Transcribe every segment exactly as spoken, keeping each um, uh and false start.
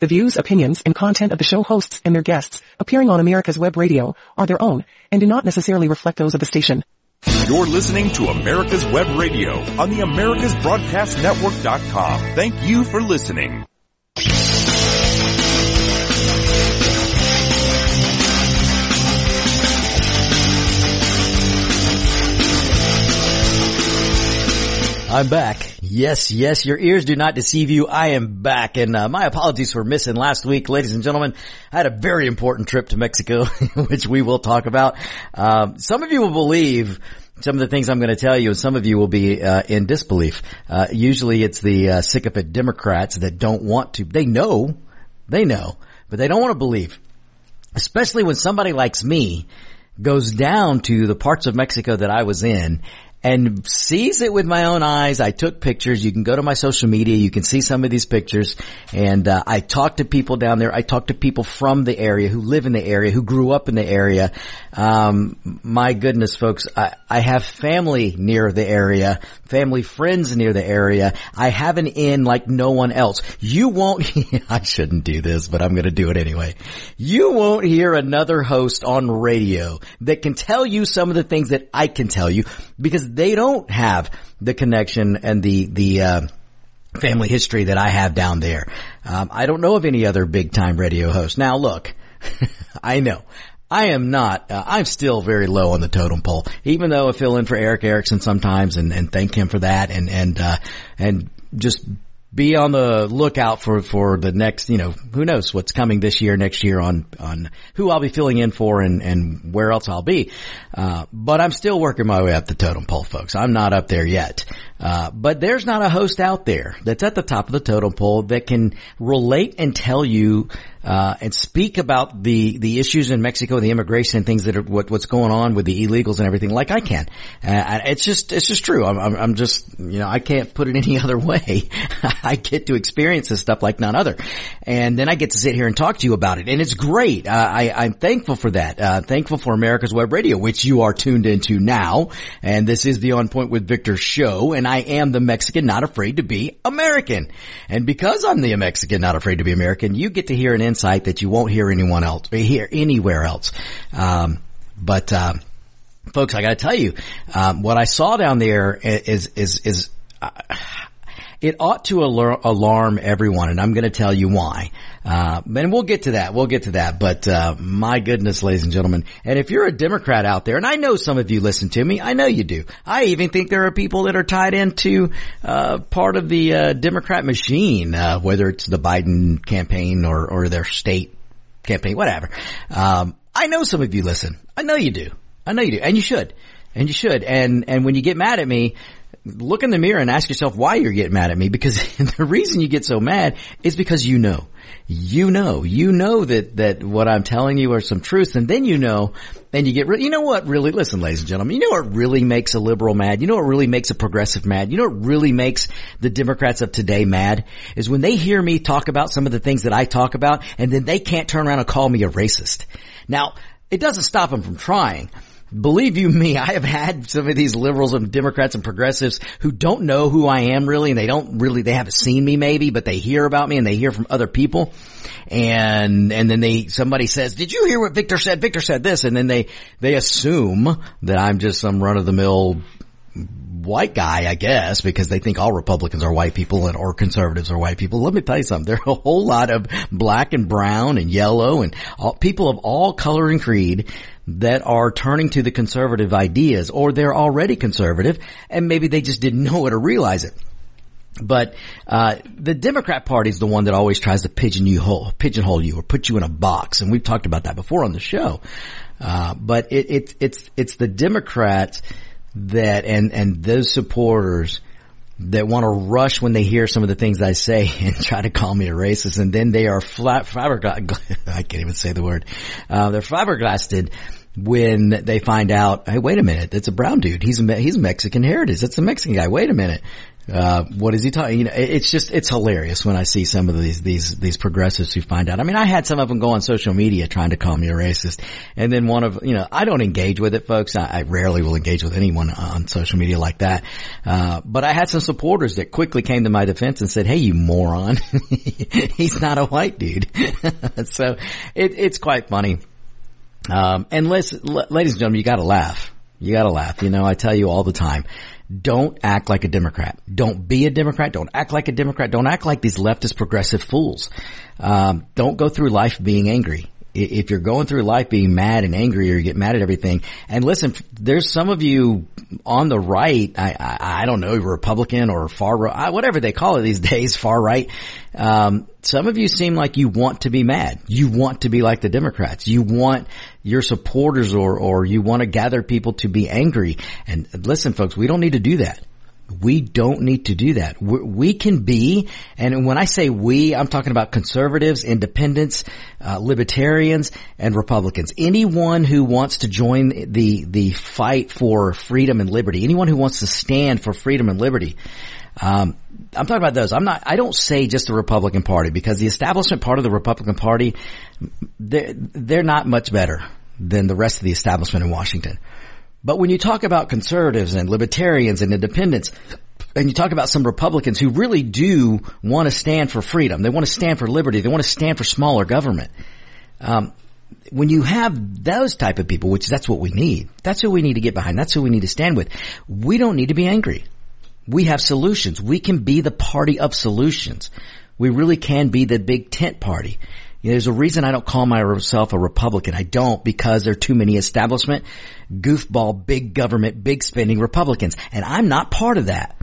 The views, opinions, and content of the show hosts and their guests appearing on America's Web Radio are their own and do not necessarily reflect those of the station. You're listening to America's Web Radio on the Americas Broadcast Network dot com. Thank you for listening. I'm back. Yes, yes, your ears do not deceive you. I am back, and uh, my apologies for missing last week, ladies and gentlemen. I had a very important trip to Mexico, which we will talk about. Um, some of you will believe some of the things I'm going to tell you, and some of you will be uh, in disbelief. Uh, usually it's the uh, sycophant Democrats that don't want to. They know, they know, but they don't want to believe. Especially when somebody like me goes down to the parts of Mexico that I was in and sees it with my own eyes. I took pictures. You can go to my social media. You can see some of these pictures. And uh, I talked to people down there. I talked to people from the area who live in the area, who grew up in the area. Um, my goodness, folks, I, I have family near the area, family friends near the area. I have an in like no one else. You won't, I shouldn't do this, but I'm going to do it anyway. You won't hear another host on radio that can tell you some of the things that I can tell you, because they don't have the connection and the, the, uh, family history that I have down there. Um, I don't know of any other big time radio host. Now look, I know I am not, uh, I'm still very low on the totem pole, even though I fill in for Eric Erickson sometimes and, and thank him for that and, and, uh, and just be on the lookout for, for the next, you know, who knows what's coming this year, next year on, on who I'll be filling in for and, and where else I'll be. Uh, but I'm still working my way up the totem pole, folks. I'm not up there yet. Uh, but there's not a host out there that's at the top of the totem pole that can relate and tell you, uh, and speak about the, the issues in Mexico, the immigration and things that are, what, what's going on with the illegals and everything like I can. Uh, it's just, it's just true. I'm, I'm, I'm just, you know, I can't put it any other way. I get to experience this stuff like none other. And then I get to sit here and talk to you about it. And it's great. Uh, I, I'm thankful for that. Uh, thankful for America's Web Radio, which you are tuned into now. And this is the On Point with Victor show. And I am the Mexican not afraid to be American. And because I'm the Mexican not afraid to be American, you get to hear an insight that you won't hear anyone else, or hear anywhere else. Um, but, uh, folks, I gotta tell you, um, what I saw down there is, is, is, uh, it ought to alar- alarm everyone, and I'm going to tell you why. Uh, and we'll get to that. We'll get to that. But, uh, my goodness, ladies and gentlemen. And if you're a Democrat out there, and I know some of you listen to me, I know you do. I even think there are people that are tied into, uh, part of the, uh, Democrat machine, uh, whether it's the Biden campaign or, or their state campaign, whatever. Um, I know some of you listen. I know you do. I know you do. And you should. And you should. And, and when you get mad at me, look in the mirror and ask yourself why you're getting mad at me, because the reason you get so mad is because you know. You know. You know that, that what I'm telling you are some truths, and then you know, and you get re- you know what really, listen, ladies and gentlemen, you know what really makes a liberal mad? You know what really makes a progressive mad? You know what really makes the Democrats of today mad? Is when they hear me talk about some of the things that I talk about, and then they can't turn around and call me a racist. Now, it doesn't stop them from trying. Believe you me, I have had some of these liberals and Democrats and progressives who don't know who I am really, and they don't really, they haven't seen me maybe, but they hear about me and they hear from other people. And, and then they, somebody says, did you hear what Victor said? Victor said this. And then they, they assume that I'm just some run-of-the-mill white guy, I guess, because they think all Republicans are white people and or conservatives are white people. Let me tell you something. There are a whole lot of black and brown and yellow and all, people of all color and creed that are turning to the conservative ideas, or they're already conservative and maybe they just didn't know it or realize it. But uh the Democrat Party is the one that always tries to pigeonhole pigeonhole you or put you in a box, and we've talked about that before on the show. Uh but it, it it's it's the Democrats that and and those supporters that want to rush when they hear some of the things I say and try to call me a racist, and then they are flat flabbergasted. I can't even say the word. Uh, they're flabbergasted when they find out, hey, wait a minute, that's a brown dude. He's a, he's Mexican heritage. That's a Mexican guy. Wait a minute. Uh, what is he talking? You know, it's just, it's hilarious when I see some of these, these, these progressives who find out. I mean, I had some of them go on social media trying to call me a racist. And then one of, you know, I don't engage with it, folks. I, I rarely will engage with anyone on social media like that. Uh, but I had some supporters that quickly came to my defense and said, hey, you moron. He's not a white dude. So it, it's quite funny. Um, and listen, l- ladies and gentlemen, you gotta laugh. You gotta laugh. You know, I tell you all the time. Don't act like a Democrat. Don't be a Democrat. Don't act like a Democrat. Don't act like these leftist progressive fools. Um, don't go through life being angry. If you're going through life being mad and angry or you get mad at everything, and listen, there's some of you on the right, I, I, I don't know, Republican or far right, whatever they call it these days, far right. Um, some of you seem like you want to be mad. You want to be like the Democrats. You want your supporters or, or you want to gather people to be angry. And listen, folks, we don't need to do that. We don't need to do that. We're, we can be, and when I say we, I'm talking about conservatives, independents, uh, libertarians, and Republicans. Anyone who wants to join the, the fight for freedom and liberty, anyone who wants to stand for freedom and liberty, um, I'm talking about those. I'm not, I don't say just the Republican Party, because the establishment part of the Republican Party, they're, they're not much better than the rest of the establishment in Washington. But when you talk about conservatives and libertarians and independents, and you talk about some Republicans who really do want to stand for freedom, they want to stand for liberty, they want to stand for smaller government. Um, when you have those type of people, which that's what we need, that's who we need to get behind, that's who we need to stand with. We don't need to be angry. We have solutions. We can be the party of solutions. We really can be the big tent party. You know, there's a reason I don't call myself a Republican. I don't, because there are too many establishment, goofball, big government, big spending Republicans. And I'm not part of that.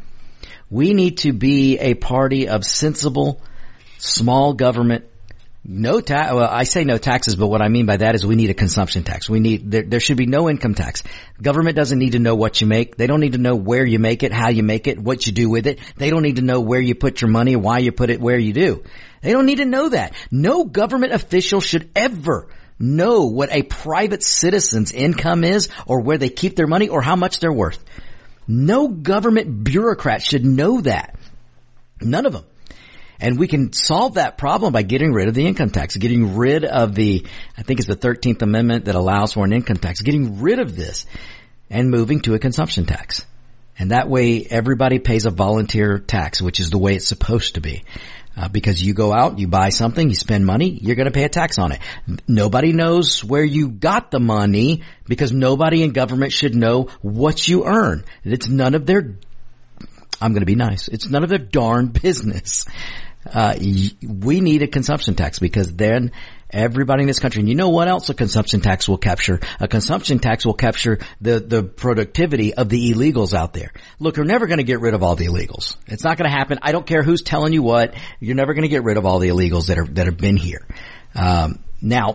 We need to be a party of sensible, small government, no tax. Well, I say no taxes, but what I mean by that is we need a consumption tax. We need, there, there should be no income tax. Government doesn't need to know what you make. They don't need to know where you make it, how you make it, what you do with it. They don't need to know where you put your money, why you put it where you do. They don't need to know that. No government official should ever know what a private citizen's income is, or where they keep their money, or how much they're worth. No government bureaucrat should know that. None of them. And we can solve that problem by getting rid of the income tax, getting rid of the, I think it's the thirteenth Amendment that allows for an income tax, getting rid of this and moving to a consumption tax. And that way everybody pays a volunteer tax, which is the way it's supposed to be. Uh, because you go out, you buy something, you spend money, you're going to pay a tax on it. Nobody knows where you got the money, because nobody in government should know what you earn. It's none of their, I'm going to be nice, it's none of their darn business. Uh, we need a consumption tax, because then everybody in this country, and you know what else a consumption tax will capture? A consumption tax will capture the, the productivity of the illegals out there. Look, we're never going to get rid of all the illegals. It's not going to happen. I don't care who's telling you what. You're never going to get rid of all the illegals that are, that have been here. Um, now,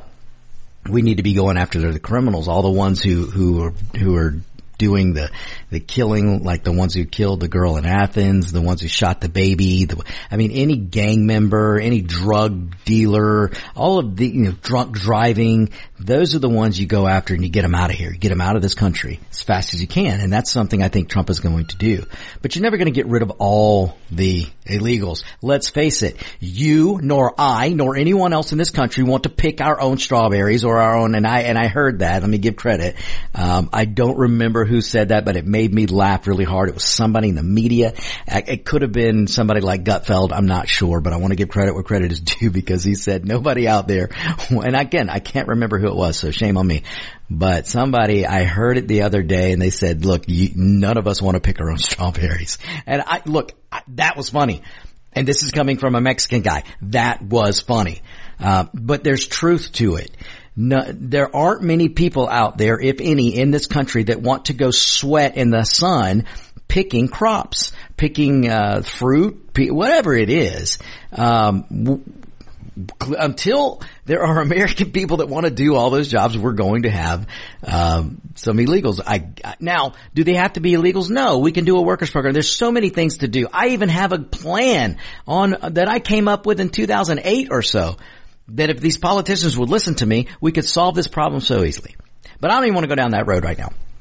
we need to be going after the criminals, all the ones who, who are, who are doing the, the killing, like the ones who killed the girl in Athens, the ones who shot the baby, the, I mean, any gang member, any drug dealer, all of the, you know, drunk driving, those are the ones you go after and you get them out of here. You get them out of this country as fast as you can. And that's something I think Trump is going to do. But you're never going to get rid of all the illegals. Let's face it. You, nor I, nor anyone else in this country want to pick our own strawberries or our own, and I, and I heard that. Let me give credit. Um, I don't remember who said that, but it made me laugh really hard. It was somebody in the media. It could have been somebody like Gutfeld. I'm not sure, but I want to give credit where credit is due, because he said nobody out there. And again, I can't remember who it was, so shame on me. But somebody, I heard it the other day, and they said, look, you, none of us want to pick our own strawberries. And I, look, I, that was funny. And this is coming from a Mexican guy. That was funny. Uh, but there's truth to it. No, there aren't many people out there, if any, in this country that want to go sweat in the sun picking crops, picking uh fruit, whatever it is. Um w- until there are American people that want to do all those jobs, we're going to have um some illegals. I now, do they have to be illegals? No, we can do a workers program. There's so many things to do. I even have a plan on that I came up with in two thousand eight or so, that if these politicians would listen to me, we could solve this problem so easily. But I don't even want to go down that road right now.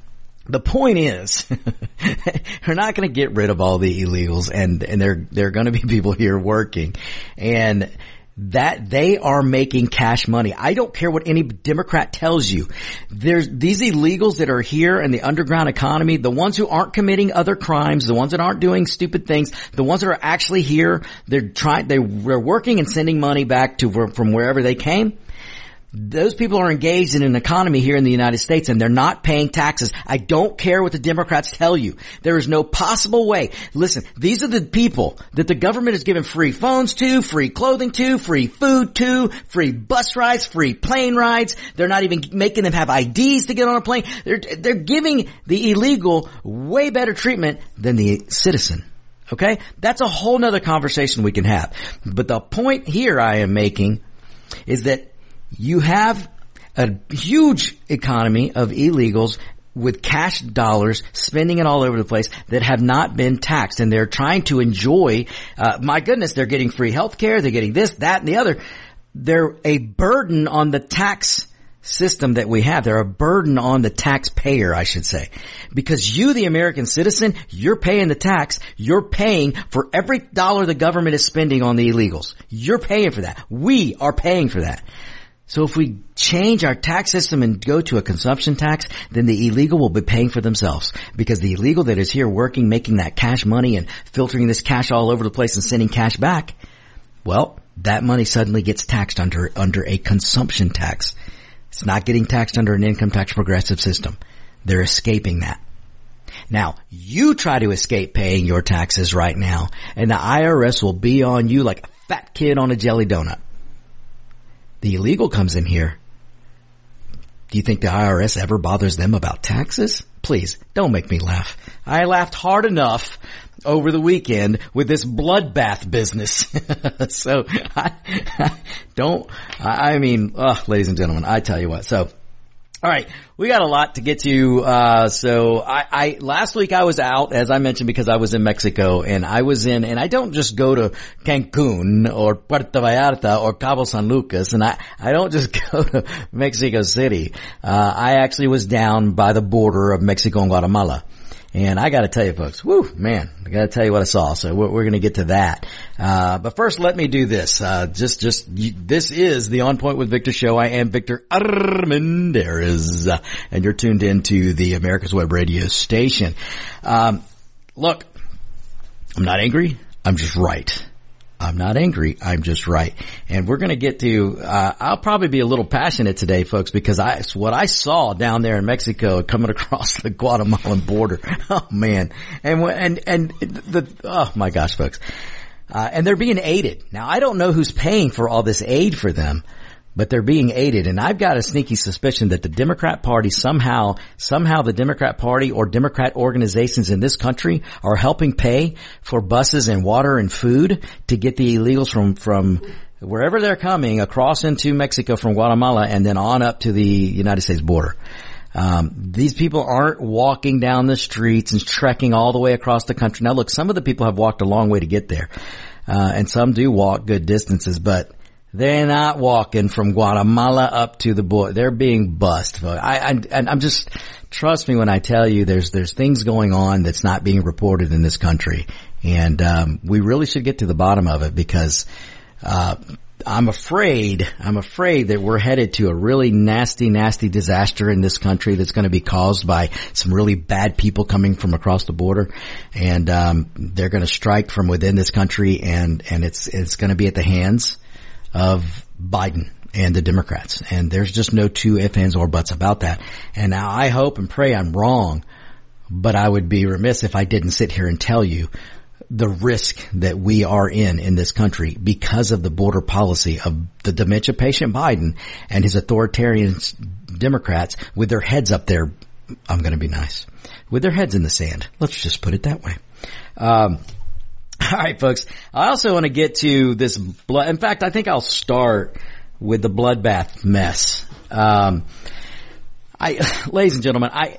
The point is, they're not going to get rid of all the illegals, and, and there, there are going to be people here working, and that they are making cash money. I don't care what any Democrat tells you. There's these illegals that are here in the underground economy, the ones who aren't committing other crimes, the ones that aren't doing stupid things, the ones that are actually here, they're trying, they're working and sending money back to from wherever they came. Those people are engaged in an economy here in the United States, and they're not paying taxes. I don't care what the Democrats tell you. There is no possible way. Listen, these are the people that the government is giving free phones to, free clothing to, free food to, free bus rides, free plane rides. They're not even making them have I Ds to get on a plane. They're, they're giving the illegal way better treatment than the citizen. Okay? That's a whole nother conversation we can have. But the point here I am making is that you have a huge economy of illegals with cash dollars spending it all over the place that have not been taxed, and they're trying to enjoy, uh, my goodness, they're getting free health care, they're getting this, that, and the other. They're a burden on the tax system that we have. They're a burden on the taxpayer, I should say. Because you, the American citizen, you're paying the tax. You're paying for every dollar the government is spending on the illegals. You're paying for that. We are paying for that. So if we change our tax system and go to a consumption tax, then the illegal will be paying for themselves, because the illegal that is here working, making that cash money and filtering this cash all over the place and sending cash back, well, that money suddenly gets taxed under, under a consumption tax. It's not getting taxed under an income tax progressive system. They're escaping that. Now, you try to escape paying your taxes right now, and the I R S will be on you like a fat kid on a jelly donut. The illegal comes in here. Do you think the I R S ever bothers them about taxes? Please, don't make me laugh. I laughed hard enough over the weekend with this bloodbath business. so, I, I don't, I, I mean, oh, ladies and gentlemen, I tell you what. So, all right, we got a lot to get to. Uh, so I, I, last week I was out, as I mentioned, because I was in Mexico, and I was in, and I don't just go to Cancun or Puerto Vallarta or Cabo San Lucas, and I, I don't just go to Mexico City. Uh, I actually was down by the border of Mexico and Guatemala. And I gotta tell you folks, whoo, man, I gotta tell you what I saw. So we're, we're gonna get to that. Uh, but first let me do this. Uh, just, just, you, this is the On Point with Victor show. I am Victor Armendariz, uh, and you're tuned into the America's Web Radio station. Um, look, I'm not angry. I'm just right. I'm not angry. I'm just right. And we're going to get to, uh, I'll probably be a little passionate today, folks, because I, it's what I saw down there in Mexico coming across the Guatemalan border. Oh man. And, and, and the, oh my gosh, folks. Uh, and they're being aided. Now I don't know who's paying for all this aid for them, but they're being aided. And I've got a sneaky suspicion that the Democrat Party somehow, somehow the Democrat Party or Democrat organizations in this country are helping pay for buses and water and food to get the illegals from, from wherever they're coming across into Mexico from Guatemala and then on up to the United States border. Um, these people aren't walking down the streets and trekking all the way across the country. Now look, some of the people have walked a long way to get there. Uh, and some do walk good distances, but they're not walking from Guatemala up to the border. They're being bussed. I, I, and I'm just, trust me when I tell you there's, there's things going on that's not being reported in this country. And, um, we really should get to the bottom of it because, uh, I'm afraid, I'm afraid that we're headed to a really nasty, nasty disaster in this country that's going to be caused by some really bad people coming from across the border. And, um, they're going to strike from within this country and, and it's, it's going to be at the hands of Biden and the Democrats. And there's just no two ifs, ands, or buts about that. And now I hope and pray I'm wrong, but I would be remiss if I didn't sit here and tell you the risk that we are in in this country because of the border policy of the dementia patient Biden and his authoritarian Democrats with their heads up there. I'm going to be nice. With their heads in the sand. Let's just put it that way. Um, All right, folks. I also want to get to this blood. In fact, I think I'll start with the bloodbath mess. Um, I, ladies and gentlemen, I,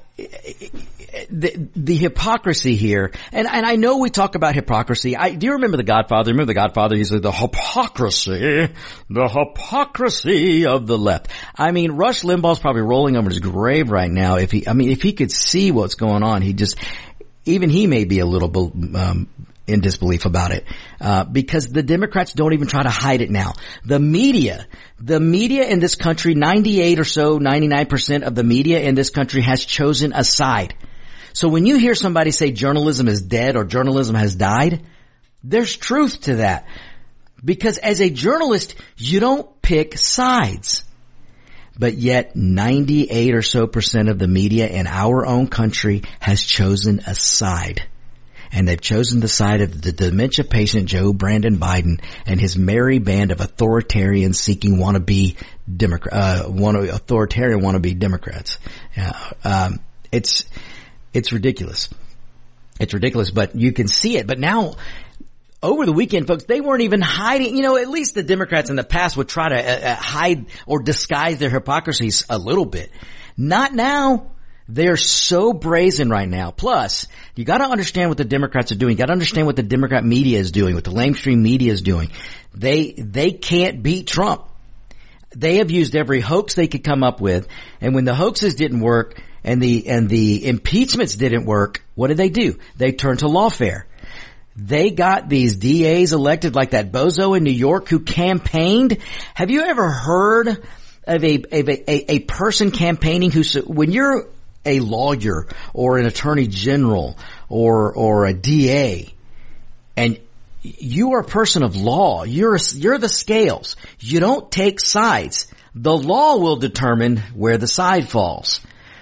the, the hypocrisy here, and, and I know we talk about hypocrisy. I, do you remember The Godfather? Remember The Godfather? He's like, the hypocrisy, the hypocrisy of the left. I mean, Rush Limbaugh's probably rolling over his grave right now. If he, I mean, if he could see what's going on, he just, even he may be a little, um, in disbelief about it, uh, because the Democrats don't even try to hide it now. The media, the media in this country, ninety-eight or so, ninety-nine percent of the media in this country has chosen a side. So when you hear somebody say journalism is dead or journalism has died, there's truth to that. Because as a journalist, you don't pick sides. But yet ninety-eight or so percent of the media in our own country has chosen a side. And they've chosen the side of the dementia patient Joe Brandon Biden and his merry band of authoritarian seeking wannabe Democrat, uh, wanna, authoritarian wannabe Democrats. Uh, um, it's, it's ridiculous. It's ridiculous, but you can see it. But now, over the weekend, folks, they weren't even hiding. You know, at least the Democrats in the past would try to uh, hide or disguise their hypocrisies a little bit. Not now. They're so brazen right now. Plus, you got to understand what the Democrats are doing. You got to understand what the Democrat media is doing, what the lamestream media is doing. They they can't beat Trump. They have used every hoax they could come up with, and when the hoaxes didn't work and the and the impeachments didn't work, what did they do? They turned to lawfare. They got these D As elected like that bozo in New York who campaigned. Have you ever heard of a of a, a, a person campaigning who, when you're a lawyer or an attorney general or or a D A and you are a person of law, you're you're the scales. You don't take sides. The law will determine where the side falls.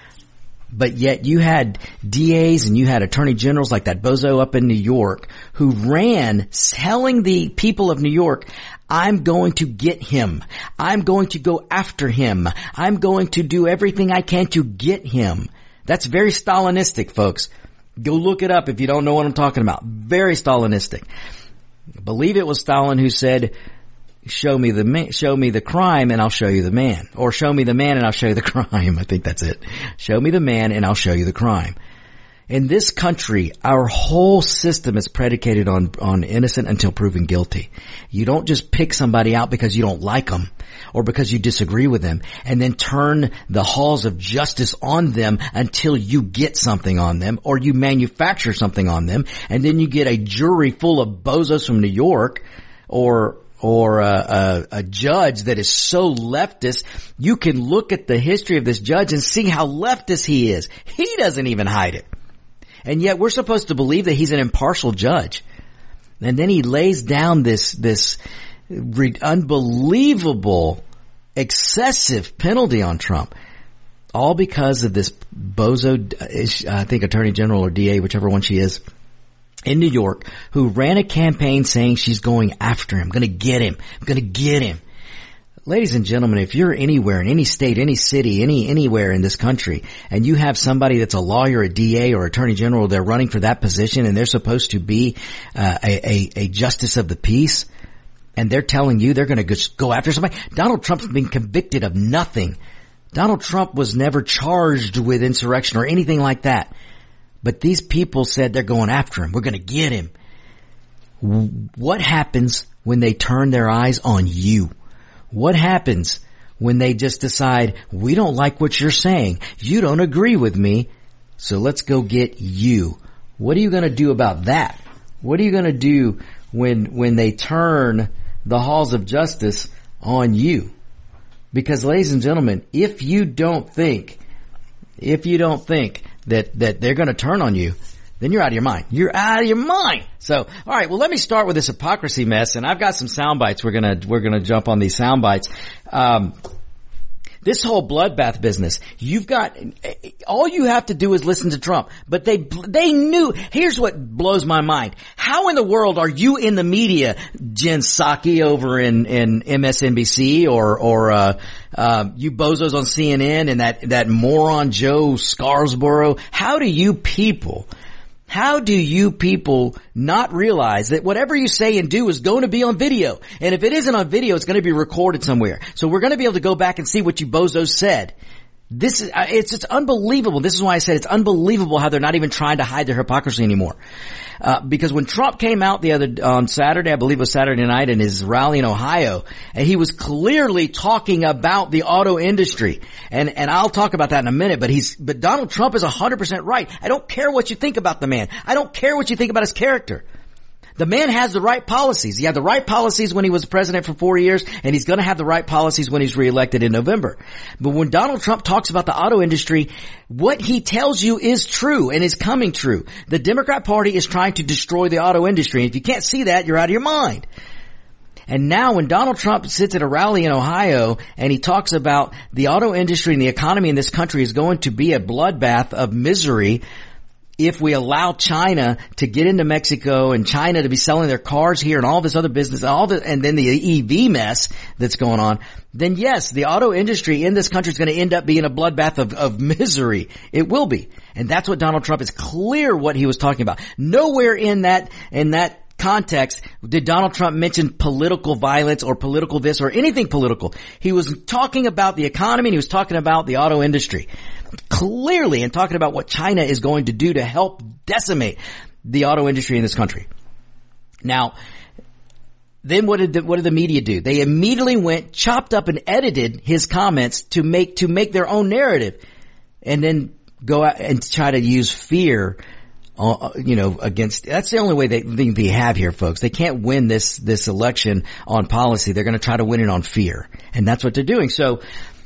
But yet you had D As and you had attorney generals like that bozo up in New York who ran telling the people of New York, I'm going to get him. I'm going to go after him. I'm going to do everything I can to get him. That's very Stalinistic, folks. Go look it up if you don't know what I'm talking about. Very Stalinistic. I believe it was Stalin who said, show me the man, show me the crime and I'll show you the man. Or show me the man and I'll show you the crime. I think that's it. Show me the man and I'll show you the crime. In this country, our whole system is predicated on, on innocent until proven guilty. You don't just pick somebody out because you don't like them or because you disagree with them and then turn the halls of justice on them until you get something on them or you manufacture something on them and then you get a jury full of bozos from New York or or a, a, a judge that is so leftist. You can look at the history of this judge and see how leftist he is. He doesn't even hide it. And yet we're supposed to believe that he's an impartial judge. And then he lays down this, this re- unbelievable, excessive penalty on Trump. All because of this bozo, I think Attorney General or D A, whichever one she is, in New York, who ran a campaign saying she's going after him, gonna get him, gonna get him. Ladies and gentlemen, if you're anywhere in any state, any city, any anywhere in this country, and you have somebody that's a lawyer, a D A, or attorney general, they're running for that position, and they're supposed to be uh, a, a, a justice of the peace, and they're telling you they're going to just go after somebody. Donald Trump's been convicted of nothing. Donald Trump was never charged with insurrection or anything like that. But these people said they're going after him. We're going to get him. What happens when they turn their eyes on you? What happens when they just decide, we don't like what you're saying. You don't agree with me. So let's go get you. What are you going to do about that? What are you going to do when, when they turn the halls of justice on you? Because ladies and gentlemen, if you don't think, if you don't think that, that they're going to turn on you, then you're out of your mind. You're out of your mind. So, all right, well, let me start with this hypocrisy mess, and I've got some sound bites. We're gonna, we're gonna jump on these sound bites. Um, this whole bloodbath business, you've got, all you have to do is listen to Trump. But they, they knew, here's what blows my mind. How in the world are you in the media, Jen Psaki over in, in M S N B C or, or, uh, uh, you bozos on C N N and that, that moron Joe Scarborough? How do you people How do you people not realize that whatever you say and do is going to be on video? And if it isn't on video, it's going to be recorded somewhere. So we're going to be able to go back and see what you bozos said. This is, it's, it's unbelievable. This is why I said it's unbelievable how they're not even trying to hide their hypocrisy anymore. Uh, because when Trump came out the other, on Saturday, I believe it was Saturday night in his rally in Ohio, and he was clearly talking about the auto industry. And, and I'll talk about that in a minute, but he's, but Donald Trump is one hundred percent right. I don't care what you think about the man. I don't care what you think about his character. The man has the right policies. He had the right policies when he was president for four years, and he's going to have the right policies when he's reelected in November. But when Donald Trump talks about the auto industry, what he tells you is true and is coming true. The Democrat Party is trying to destroy the auto industry. If you can't see that, you're out of your mind. And now when Donald Trump sits at a rally in Ohio and he talks about the auto industry and the economy in this country is going to be a bloodbath of misery if we allow China to get into Mexico and China to be selling their cars here and all this other business, all the, and then the E V mess that's going on, then yes, the auto industry in this country is going to end up being a bloodbath of, of misery. It will be. And that's what Donald Trump is clear what he was talking about. Nowhere in that, in that context did Donald Trump mention political violence or political this or anything political. He was talking about the economy and he was talking about the auto industry. Clearly, and talking about what China is going to do to help decimate the auto industry in this country. Now, then what did the, what did the media do? They immediately went, chopped up and edited his comments to make, to make their own narrative and then go out and try to use fear, uh, you know, against, that's the only way they, thing they have here, folks. They can't win this, this election on policy. They're going to try to win it on fear. And that's what they're doing. So,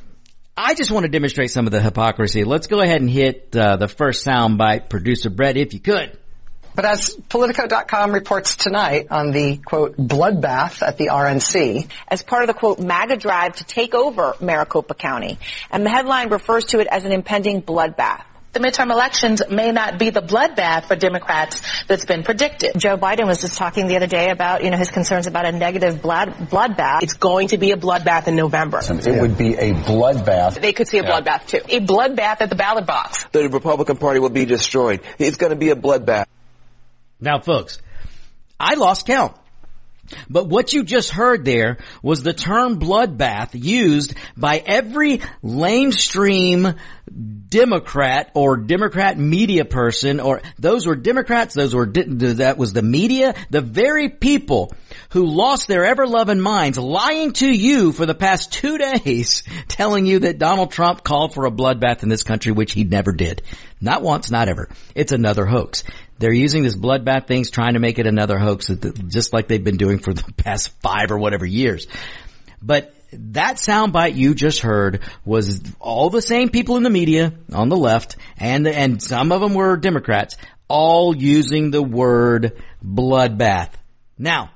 I just want to demonstrate some of the hypocrisy. Let's go ahead and hit uh, the first soundbite, producer Brett, if you could. But as Politico dot com reports tonight on the, quote, bloodbath at the R N C. As part of the, quote, MAGA drive to take over Maricopa County. And the headline refers to it as an impending bloodbath. The midterm elections may not be the bloodbath for Democrats that's been predicted. Joe Biden was just talking the other day about, you know, his concerns about a negative blood bloodbath. It's going to be a bloodbath in November. It yeah. would be a bloodbath. They could see a yeah. bloodbath, too. A bloodbath at the ballot box. The Republican Party will be destroyed. It's going to be a bloodbath. Now, folks, I lost count. But what you just heard there was the term bloodbath used by every lamestream Democrat or Democrat media person, or those were Democrats, those were, that was the media, the very people who lost their ever-loving minds lying to you for the past two days, telling you that Donald Trump called for a bloodbath in this country, which he never did. Not once, not ever. It's another hoax. They're using this bloodbath things, trying to make it another hoax, just like they've been doing for the past five or whatever years. But that soundbite you just heard was all the same people in the media on the left, and and some of them were Democrats, all using the word bloodbath. Now,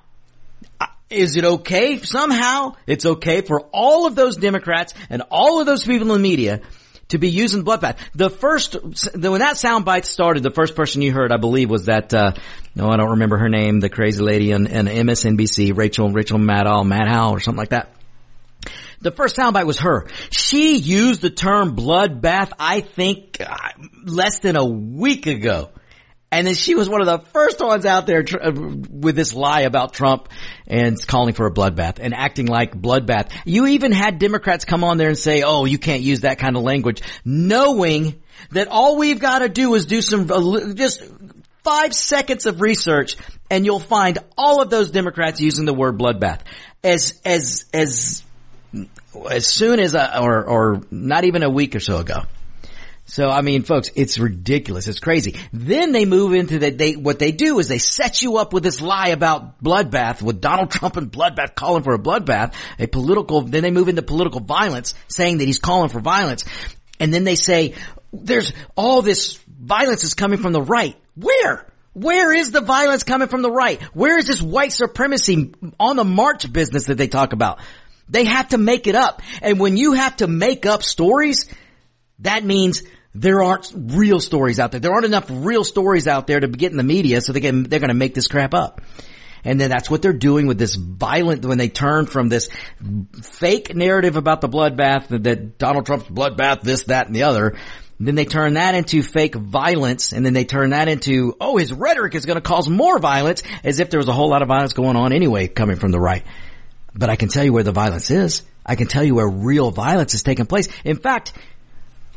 is it okay? Somehow, it's okay for all of those Democrats and all of those people in the media to be using bloodbath. The first, when that soundbite started, the first person you heard, I believe, was that, uh, no, I don't remember her name, the crazy lady on, on M S N B C, Rachel, Rachel Maddow, Maddow, or something like that. The first soundbite was her. She used the term bloodbath, I think, uh, less than a week ago. And then she was one of the first ones out there tr- uh, with this lie about Trump and calling for a bloodbath and acting like bloodbath. You even had Democrats come on there and say, oh, you can't use that kind of language, knowing that all we've got to do is do some, uh, just five seconds of research and you'll find all of those Democrats using the word bloodbath. As, as, as, as soon as, a, or, or not even a week or so ago. So, I mean, folks, it's ridiculous. It's crazy. Then they move into that they, what they do is they set you up with this lie about bloodbath, with Donald Trump and bloodbath, calling for a bloodbath, a political, then they move into political violence, saying that he's calling for violence. And then they say, there's all this violence is coming from the right. Where? Where is the violence coming from the right? Where is this white supremacy on the march business that they talk about? They have to make it up. And when you have to make up stories, that means there aren't real stories out there. There aren't enough real stories out there to get in the media, so they can, they're going to make this crap up. And then that's what they're doing with this violent, when they turn from this fake narrative about the bloodbath, that Donald Trump's bloodbath, this, that, and the other. Then they turn that into fake violence, and then they turn that into, oh, his rhetoric is going to cause more violence, as if there was a whole lot of violence going on anyway coming from the right. But I can tell you where the violence is. I can tell you where real violence is taking place. In fact,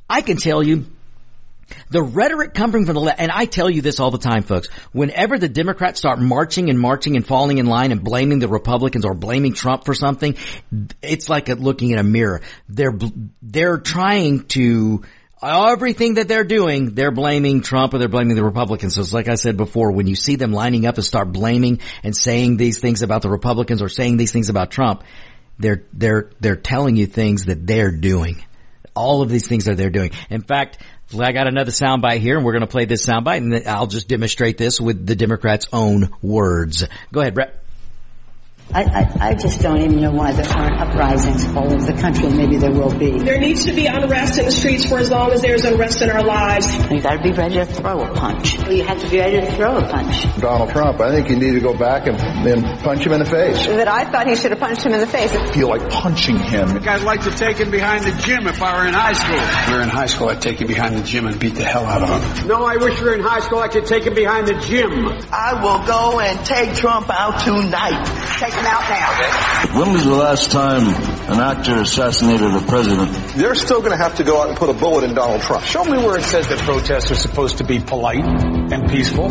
I can tell you, the rhetoric coming from the left, and I tell you this all the time, folks, whenever the Democrats start marching and marching and falling in line and blaming the Republicans or blaming Trump for something, it's like looking in a mirror. They're, they're trying to, everything that they're doing, they're blaming Trump or they're blaming the Republicans. So it's like I said before, when you see them lining up and start blaming and saying these things about the Republicans or saying these things about Trump, they're, they're, they're telling you things that they're doing. All of these things that they're doing. In fact, I got another soundbite here, and we're going to play this soundbite, and I'll just demonstrate this with the Democrats' own words. Go ahead, Brett. I, I, I just don't even know why there aren't uprisings all over the country. Maybe there will be. There needs to be unrest in the streets for as long as there's unrest in our lives. You got to be ready to throw a punch. You have to be ready to throw a punch. Donald Trump, I think you need to go back and, and punch him in the face. That I thought he should have punched him in the face. I feel like punching him. I think I'd like to take him behind the gym if I were in high school. If we were in high school, I'd take him behind the gym and beat the hell out of him. No, I wish we were in high school. I could take him behind the gym. I will go and take Trump out tonight. Take him out now. When was the last time an actor assassinated a president? They're still going to have to go out and put a bullet in Donald Trump. Show me where it says that protests are supposed to be polite and peaceful.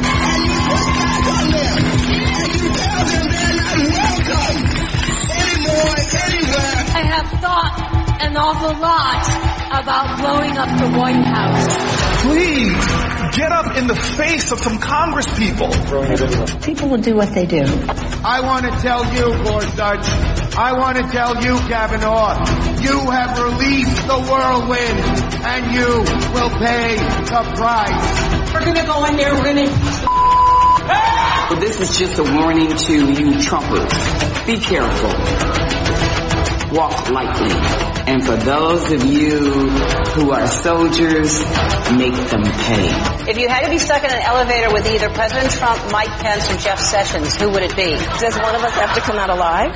I have thought an awful lot about blowing up the White House. Please, get up in the face of some Congress people. People will do what they do. I want to tell you, Gorsuch, I want to tell you, Kavanaugh, you have released the whirlwind, and you will pay the price. We're going to go in there, we're going to... Well, this is just a warning to you Trumpers. Be careful. Walk lightly. And for those of you who are soldiers, make them pay. If you had to be stuck in an elevator with either President Trump, Mike Pence, or Jeff Sessions, who would it be? Does one of us have to come out alive?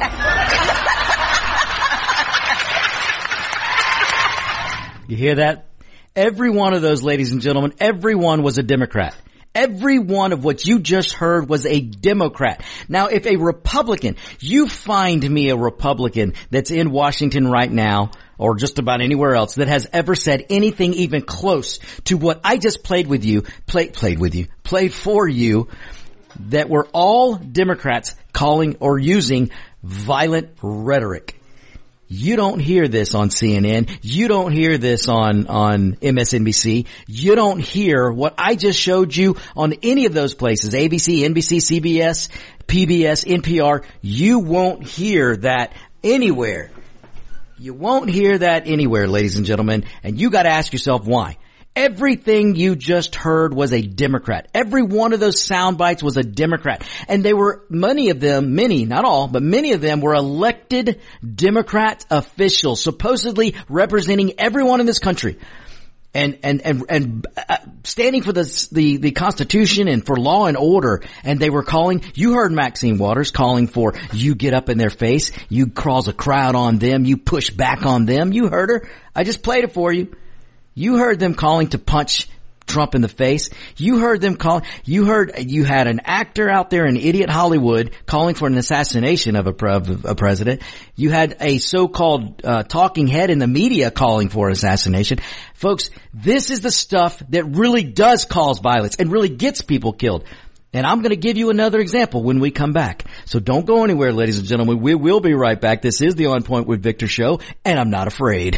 You hear that? Every one of those, ladies and gentlemen, every one was a Democrat. Every one of what you just heard was a Democrat. Now, if a Republican, you find me a Republican that's in Washington right now, or just about anywhere else, that has ever said anything even close to what I just played with you, play, played with you, played for you, that were all Democrats calling or using violent rhetoric. You don't hear this on C N N. You don't hear this on, on M S N B C. You don't hear what I just showed you on any of those places, A B C, N B C, C B S, P B S, N P R. You won't hear that anywhere. You won't hear that anywhere, ladies and gentlemen. And you gotta ask yourself why. Everything you just heard was a Democrat. Every one of those sound bites was a Democrat. And they were, many of them, many, not all, but many of them were elected Democrat officials, supposedly representing everyone in this country. And, and, and, and uh, standing for the, the, the Constitution and for law and order. And they were calling, you heard Maxine Waters calling for, you get up in their face, you cause a crowd on them, you push back on them. You heard her. I just played it for you. You heard them calling to punch Trump in the face. You heard them calling, you heard, you had an actor out there in idiot Hollywood calling for an assassination of a, of a president. You had a so-called uh, talking head in the media calling for an assassination. Folks, this is the stuff that really does cause violence and really gets people killed. And I'm going to give you another example when we come back. So don't go anywhere, ladies and gentlemen. We will be right back. This is the On Point with Victor show, and I'm not afraid.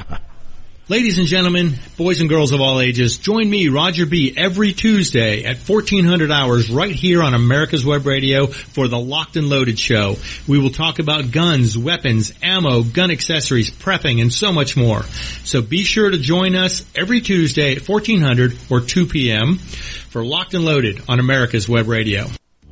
Ladies and gentlemen, boys and girls of all ages, join me, Roger B., every Tuesday at fourteen hundred hours right here on America's Web Radio for the Locked and Loaded Show. We will talk about guns, weapons, ammo, gun accessories, prepping, and so much more. So be sure to join us every Tuesday at fourteen hundred or two p.m. for Locked and Loaded on America's Web Radio.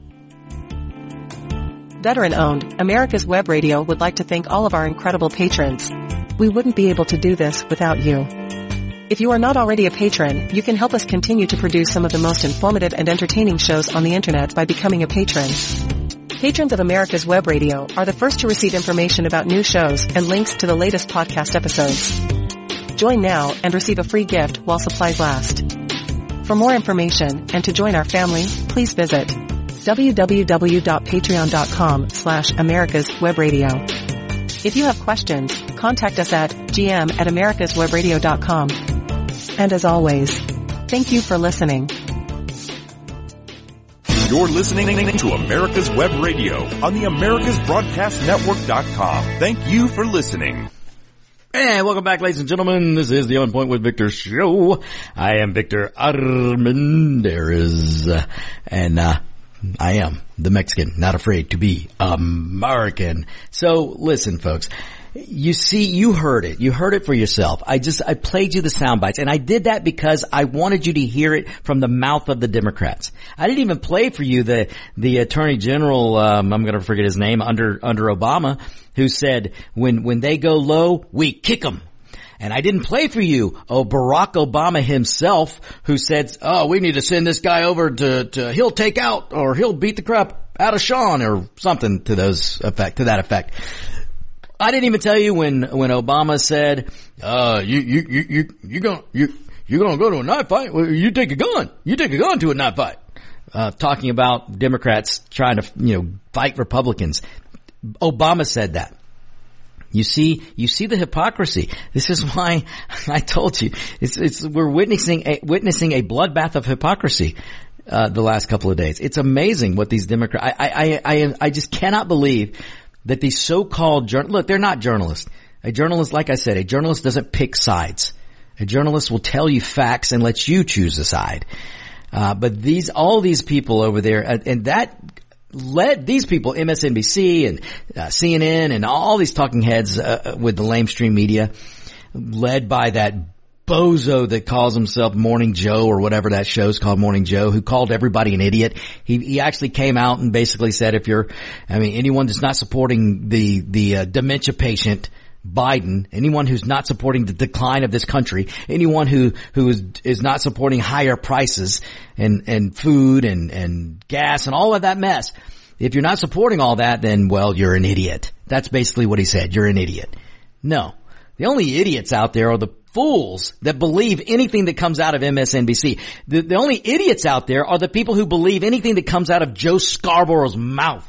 Veteran-owned, America's Web Radio would like to thank all of our incredible patrons. We wouldn't be able to do this without you. If you are not already a patron, you can help us continue to produce some of the most informative and entertaining shows on the internet by becoming a patron. Patrons of America's Web Radio are the first to receive information about new shows and links to the latest podcast episodes. Join now and receive a free gift while supplies last. For more information and to join our family, please visit w w w dot patreon dot com slash America's Web Radio. If you have questions, contact us at g m at americas web radio dot com. And as always, thank you for listening. You're listening to America's Web Radio on the Americas Broadcast Network dot com. Thank you for listening. And welcome back, ladies and gentlemen. This is the On Point with Victor show. I am Victor Armendariz, and uh I am the Mexican, not afraid to be American. So listen, folks. You see, you heard it. You heard it for yourself. I just, I played you the sound bites, and I did that because I wanted you to hear it from the mouth of the Democrats. I didn't even play for you the, the Attorney General, um, I'm gonna forget his name, under, under Obama, who said, when, when they go low, we kick them. And I didn't play for you, oh, Barack Obama himself, who said, oh, we need to send this guy over to, to, he'll take out, or he'll beat the crap out of Sean, or something to those effect, to that effect. I didn't even tell you when, when Obama said, uh, you, you, you, you, you gonna, you, you're gonna go to a knife fight? Well, you take a gun. You take a gun to a knife fight. Uh, talking about Democrats trying to, you know, fight Republicans. Obama said that. You see, you see the hypocrisy. This is why I told you, it's, it's, we're witnessing a, witnessing a bloodbath of hypocrisy, uh, the last couple of days. It's amazing what these Democrats, I, I, I, I just cannot believe that these so-called journalists, look, they're not journalists. A journalist, like I said, a journalist doesn't pick sides. A journalist will tell you facts and let you choose a side. Uh, but these, all these people over there, and, and that led these people, M S N B C and uh, C N N and all these talking heads uh, with the lamestream media, led by that bozo that calls himself Morning Joe, or whatever that show's called, Morning Joe, who called everybody an idiot. He, he actually came out and basically said, if you're, I mean, anyone that's not supporting the, the, uh, dementia patient, Biden, anyone who's not supporting the decline of this country, anyone who, who is, is not supporting higher prices and, and food and, and gas and all of that mess, if you're not supporting all that, then, well, you're an idiot. That's basically what he said. You're an idiot. No. The only idiots out there are the fools that believe anything that comes out of M S N B C. The, the only idiots out there are the people who believe anything that comes out of Joe Scarborough's mouth.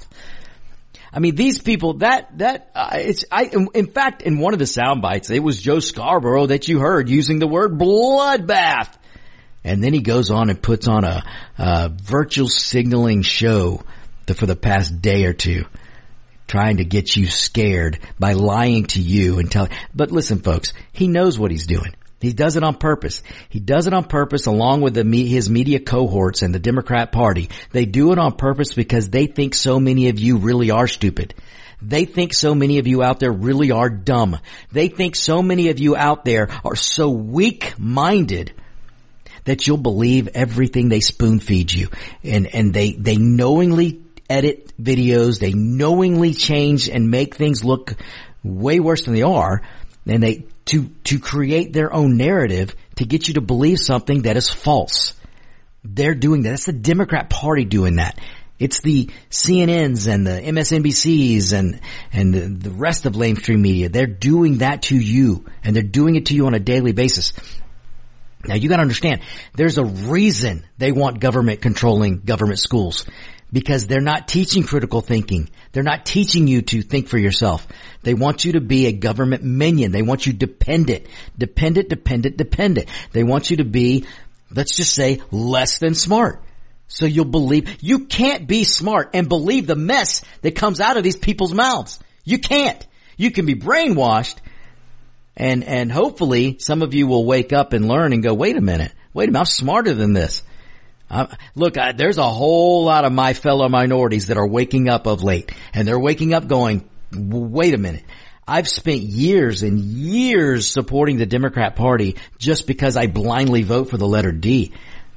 I mean, these people, that, that, uh, it's, I, in, in fact, in one of the sound bites, it was Joe Scarborough that you heard using the word bloodbath. And then he goes on and puts on a, a virtual signaling show the, for the past day or two, trying to get you scared by lying to you and telling. But listen, folks, he knows what he's doing. He does it on purpose. He does it on purpose along with the, his media cohorts and the Democrat Party. They do it on purpose because they think so many of you really are stupid. They think so many of you out there really are dumb. They think so many of you out there are so weak-minded that you'll believe everything they spoon feed you. And, and they, they knowingly edit videos. They knowingly change and make things look way worse than they are. And they, to, to create their own narrative to get you to believe something that is false. They're doing that. That's the Democrat Party doing that. It's the C N Ns and the M S N B Cs and, and the, the rest of lamestream media. They're doing that to you, and they're doing it to you on a daily basis. Now you gotta understand, there's a reason they want government controlling government schools. Because they're not teaching critical thinking. They're not teaching you to think for yourself. They want you to be a government minion. They want you dependent, dependent, dependent, dependent. They want you to be, let's just say, less than smart. So you'll believe, you can't be smart and believe the mess that comes out of these people's mouths. You can't. You can be brainwashed, and, and hopefully some of you will wake up and learn and go, wait a minute, wait a minute, I'm smarter than this. Uh, look, I, there's a whole lot of my fellow minorities that are waking up of late, and they're waking up going, wait a minute. I've spent years and years supporting the Democrat Party just because I blindly vote for the letter D.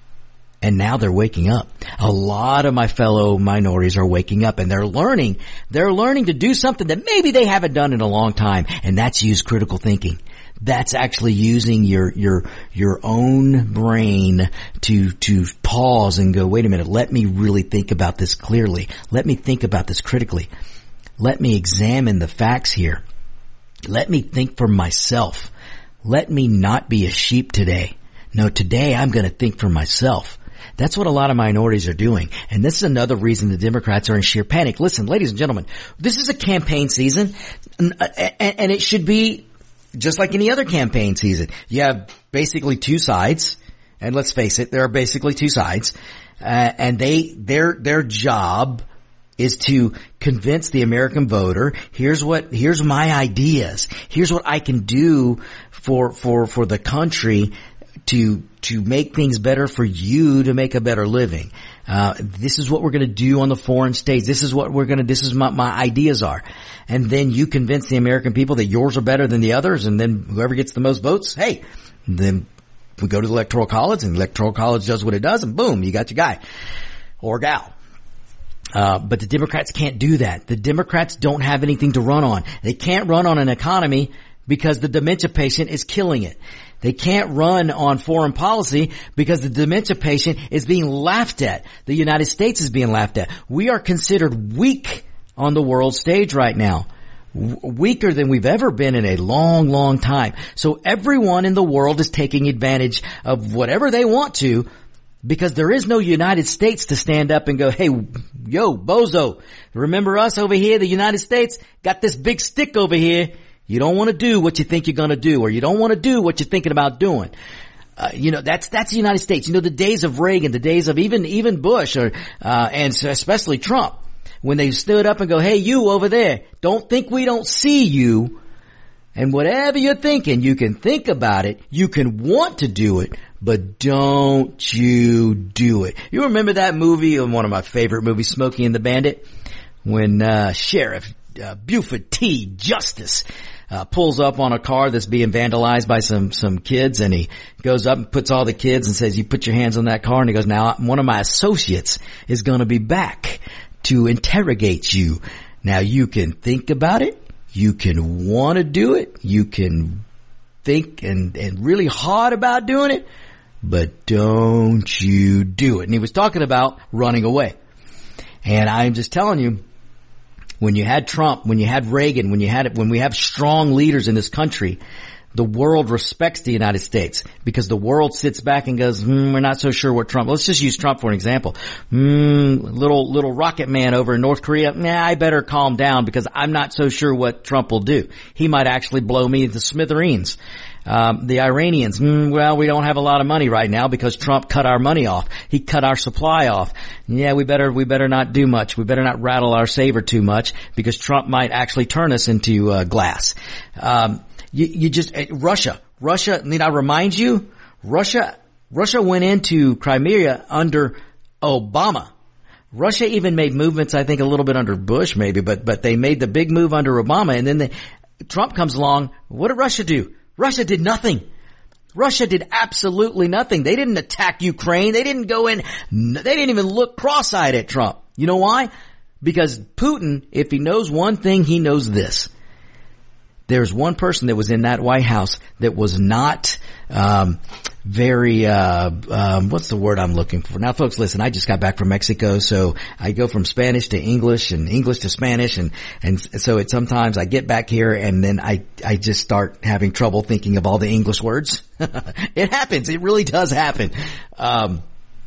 And now they're waking up. A lot of my fellow minorities are waking up, and they're learning, they're learning to do something that maybe they haven't done in a long time, and that's use critical thinking. That's actually using your, your, your own brain to, to pause and go, wait a minute, let me really think about this clearly. Let me think about this critically. Let me examine the facts here. Let me think for myself. Let me not be a sheep today. No, today I'm going to think for myself. That's what a lot of minorities are doing. And this is another reason the Democrats are in sheer panic. Listen, ladies and gentlemen, this is a campaign season, and it should be just like any other campaign season. You have basically two sides, and let's face it, there are basically two sides, uh, and they, their, their job is to convince the American voter, here's what, here's my ideas, here's what I can do for, for, for the country to, to make things better for you to make a better living. Uh, this is what we're going to do on the foreign states. This is what we're going to, this is what my ideas are. And then you convince the American people that yours are better than the others, and then whoever gets the most votes, hey, then we go to the Electoral College, and the Electoral College does what it does, and boom, you got your guy or gal. Uh, but the Democrats can't do that. The Democrats don't have anything to run on. They can't run on an economy because the dementia patient is killing it. They can't run on foreign policy because the dementia patient is being laughed at. The United States is being laughed at. We are considered weak on the world stage right now. W- weaker than we've ever been in a long, long time. So everyone in the world is taking advantage of whatever they want to, because there is no United States to stand up and go, hey, yo, bozo, remember us over here, the United States? Got this big stick over here. You don't want to do what you think you're going to do, or you don't want to do what you're thinking about doing. Uh, you know, that's, that's the United States. You know, the days of Reagan, the days of even, even Bush, or, uh, and especially Trump, when they stood up and go, hey, you over there, don't think we don't see you. And whatever you're thinking, you can think about it. You can want to do it, but don't you do it. You remember that movie, one of my favorite movies, Smokey and the Bandit, when, uh, Sheriff, uh, Buford T. Justice, Uh, pulls up on a car that's being vandalized by some, some kids, and he goes up and puts all the kids and says, you put your hands on that car, and he goes, now one of my associates is gonna be back to interrogate you. Now you can think about it, you can wanna do it, you can think and, and really hard about doing it, but don't you do it. And he was talking about running away. And I'm just telling you, when you had Trump, when you had Reagan, when you had it, when we have strong leaders in this country, the world respects the United States, because the world sits back and goes, hmm, we're not so sure what Trump, let's just use Trump for an example. Hmm, little, little rocket man over in North Korea, nah, I better calm down because I'm not so sure what Trump will do. He might actually blow me to smithereens. Um, the Iranians, mm, well, we don't have a lot of money right now because Trump cut our money off. He cut our supply off. Yeah, we better, we better not do much. We better not rattle our saber too much because Trump might actually turn us into, uh, glass. Um, you, you just, uh, Russia, Russia, need I remind you, Russia, Russia went into Crimea under Obama. Russia even made movements, I think, a little bit under Bush maybe, but, but they made the big move under Obama, and then they, Trump comes along. What did Russia do? Russia did nothing. Russia did absolutely nothing. They didn't attack Ukraine. They didn't go in. They didn't even look cross-eyed at Trump. You know why? Because Putin, if he knows one thing, he knows this. There's one person that was in that White House that was not, um, very, uh, um, what's the word I'm looking for? Now, folks, listen, I just got back from Mexico, so I go from Spanish to English and English to Spanish, and, and so it sometimes I get back here and then I, I just start having trouble thinking of all the English words. It happens. It really does happen. Um,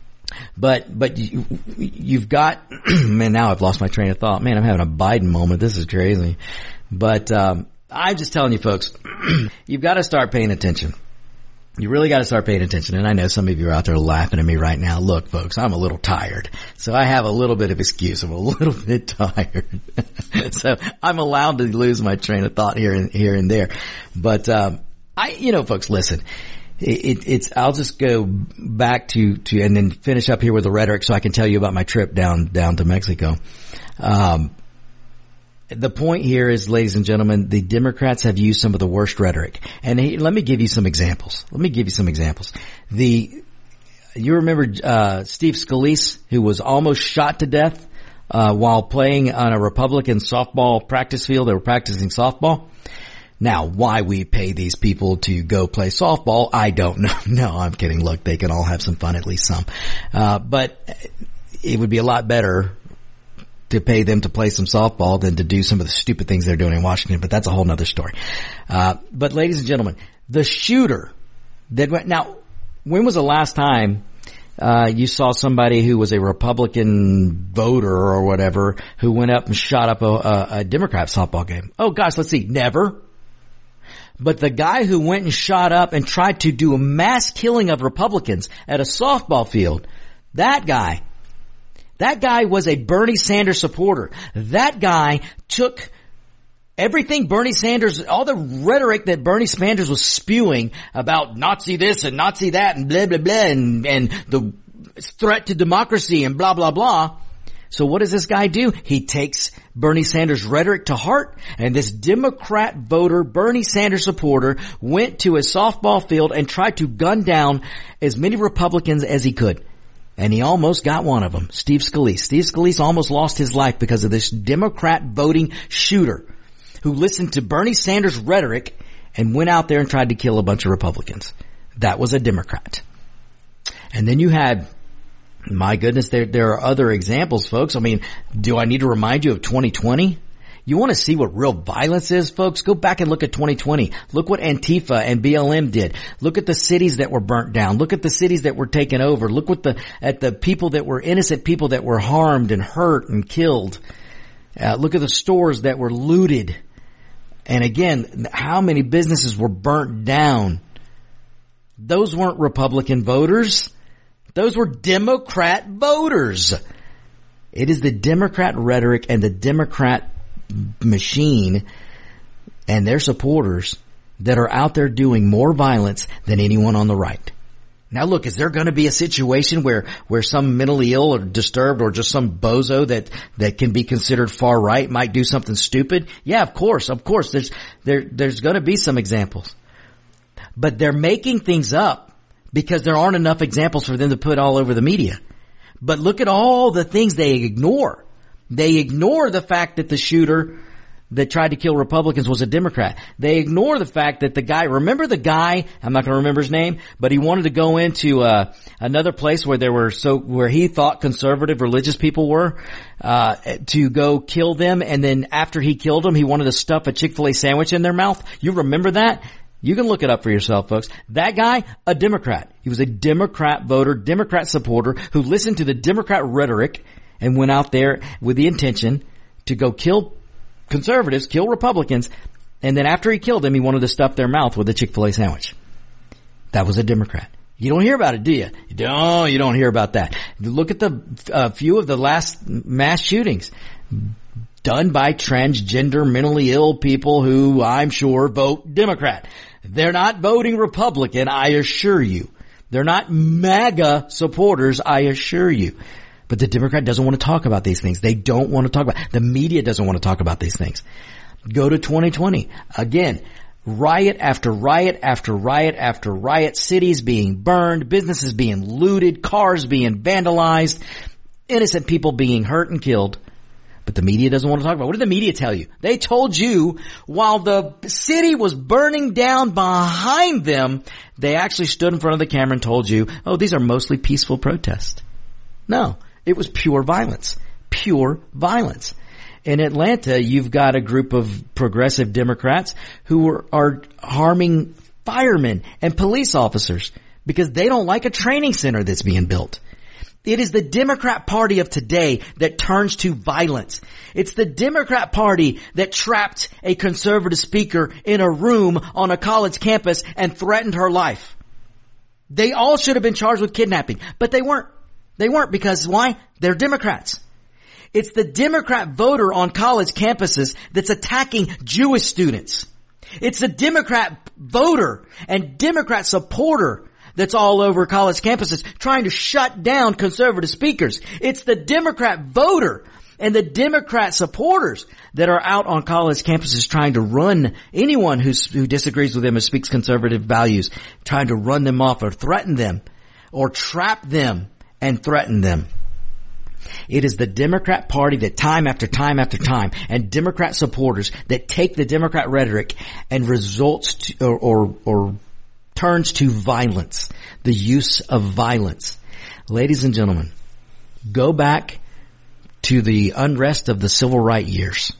But, but you, you've got, man, now I've lost my train of thought. Man, I'm having a Biden moment. This is crazy. But, um, I'm just telling you folks, you've got to start paying attention. You really got to start paying attention. And I know some of you are out there laughing at me right now. Look, folks, I'm a little tired. So I have a little bit of excuse. I'm a little bit tired. So I'm allowed to lose my train of thought here and, here and there. But, um, I, you know, folks, listen. It, it's, I'll just go back to, to, and then finish up here with the rhetoric so I can tell you about my trip down, down to Mexico. Um, the point here is, ladies and gentlemen, the Democrats have used some of the worst rhetoric. And he, let me give you some examples. Let me give you some examples. The, you remember, uh, Steve Scalise, who was almost shot to death, uh, while playing on a Republican softball practice field. They were practicing softball. Now, why we pay these people to go play softball, I don't know. No, I'm kidding. Look, they can all have some fun, at least some. Uh, but it would be a lot better to pay them to play some softball than to do some of the stupid things they're doing in Washington, but that's a whole nother story. Uh, but ladies and gentlemen, the shooter that went, now, when was the last time Uh, you saw somebody who was a Republican voter or whatever who went up and shot up a, a, a Democrat softball game? Oh gosh, let's see. Never. But the guy who went and shot up and tried to do a mass killing of Republicans at a softball field, that guy, that guy was a Bernie Sanders supporter. That guy took everything Bernie Sanders, all the rhetoric that Bernie Sanders was spewing about Nazi this and Nazi that and blah, blah, blah, and, and the threat to democracy and blah, blah, blah. So what does this guy do? He takes Bernie Sanders' rhetoric to heart, and this Democrat voter, Bernie Sanders supporter, went to a softball field and tried to gun down as many Republicans as he could. And he almost got one of them, Steve Scalise. Steve Scalise almost lost his life because of this Democrat voting shooter who listened to Bernie Sanders' rhetoric and went out there and tried to kill a bunch of Republicans. That was a Democrat. And then you had, my goodness, there, there are other examples, folks. I mean, do I need to remind you of twenty twenty? You want to see what real violence is, folks? Go back and look at twenty twenty. Look what Antifa and B L M did. Look at the cities that were burnt down. Look at the cities that were taken over. Look what the, at the people that were innocent people that were harmed and hurt and killed. Uh, look at the stores that were looted. And again, how many businesses were burnt down? Those weren't Republican voters. Those were Democrat voters. It is the Democrat rhetoric and the Democrat machine and their supporters that are out there doing more violence than anyone on the right. Now look, is there going to be a situation where, where some mentally ill or disturbed or just some bozo that, that can be considered far right might do something stupid? Yeah, of course, of course. There's, there, there's going to be some examples. But they're making things up because there aren't enough examples for them to put all over the media. But look at all the things they ignore. They ignore the fact that the shooter that tried to kill Republicans was a Democrat. They ignore the fact that the guy, remember the guy, I'm not going to remember his name, but he wanted to go into uh another place where there were so where he thought conservative religious people were uh to go kill them, and then after he killed them, he wanted to stuff a Chick-fil-A sandwich in their mouth. You remember that? You can look it up for yourself, folks. That guy, a Democrat. He was a Democrat voter, Democrat supporter who listened to the Democrat rhetoric and went out there with the intention to go kill conservatives, kill Republicans, and then after he killed them, he wanted to stuff their mouth with a Chick-fil-A sandwich. That was a Democrat. You don't hear about it, do you? You don't, you don't hear about that. Look at the uh, few of the last mass shootings done by transgender, mentally ill people who I'm sure vote Democrat. They're not voting Republican, I assure you. They're not MAGA supporters, I assure you. But the Democrat doesn't want to talk about these things. They don't want to talk about, the media doesn't want to talk about these things. Go to twenty twenty. Again, riot after riot after riot after riot, cities being burned, businesses being looted, cars being vandalized, innocent people being hurt and killed. But the media doesn't want to talk about it. What did the media tell you? They told you while the city was burning down behind them, they actually stood in front of the camera and told you, oh, these are mostly peaceful protests. No, it was pure violence. Pure violence. In Atlanta, you've got a group of progressive Democrats who are, are harming firemen and police officers because they don't like a training center that's being built. It is the Democrat Party of today that turns to violence. It's the Democrat Party that trapped a conservative speaker in a room on a college campus and threatened her life. They all should have been charged with kidnapping, but they weren't. They weren't because why? They're Democrats. It's the Democrat voter on college campuses that's attacking Jewish students. It's the Democrat voter and Democrat supporter that's all over college campuses trying to shut down conservative speakers. It's the Democrat voter and the Democrat supporters that are out on college campuses trying to run anyone who's, who disagrees with them or speaks conservative values, trying to run them off or threaten them or trap them and threaten them. It is the Democrat Party that time after time after time and Democrat supporters that take the Democrat rhetoric and results to, or, or, or turns to violence, the use of violence. Ladies and gentlemen, go back to the unrest of the civil rights years.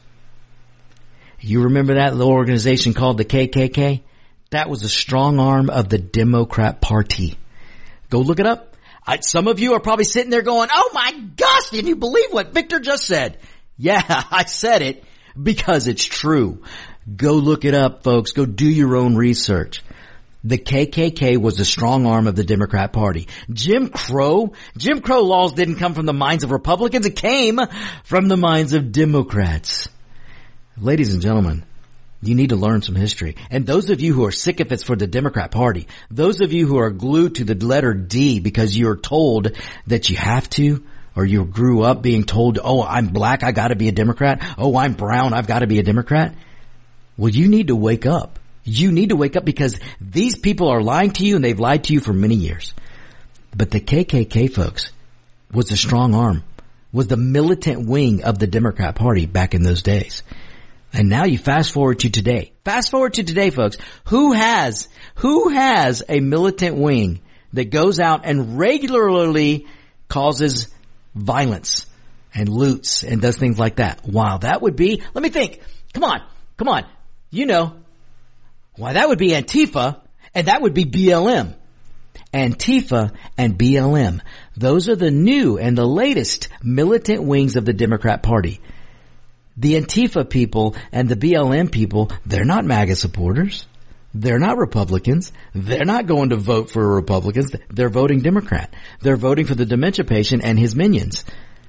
You remember that little organization called the K K K? That was a strong arm of the Democrat Party. Go look it up. I, some of you are probably sitting there going, oh my gosh, can you believe what Victor just said? Yeah, I said it because it's true. Go look it up, folks. Go do your own research. The K K K was the strong arm of the Democrat Party. Jim Crow, Jim Crow laws didn't come from the minds of Republicans. It came from the minds of Democrats. Ladies and gentlemen, you need to learn some history. And those of you who are sycophants for the Democrat Party, those of you who are glued to the letter D because you're told that you have to, or you grew up being told, oh, I'm black, I gotta be a Democrat. Oh, I'm brown, I've gotta be a Democrat. Well, you need to wake up. You need to wake up because these people are lying to you and they've lied to you for many years. But the K K K, folks, was the strong arm, was the militant wing of the Democrat Party back in those days. And now you fast forward to today. Fast forward to today, folks. Who has, who has a militant wing that goes out and regularly causes violence and loots and does things like that? Wow, that would be, let me think. Come on, come on. You know. Why, that would be Antifa, and that would be B L M. Antifa and B L M. Those are the new and the latest militant wings of the Democrat Party. The Antifa people and the B L M people, they're not MAGA supporters. They're not Republicans. They're not going to vote for Republicans. They're voting Democrat. They're voting for the dementia patient and his minions.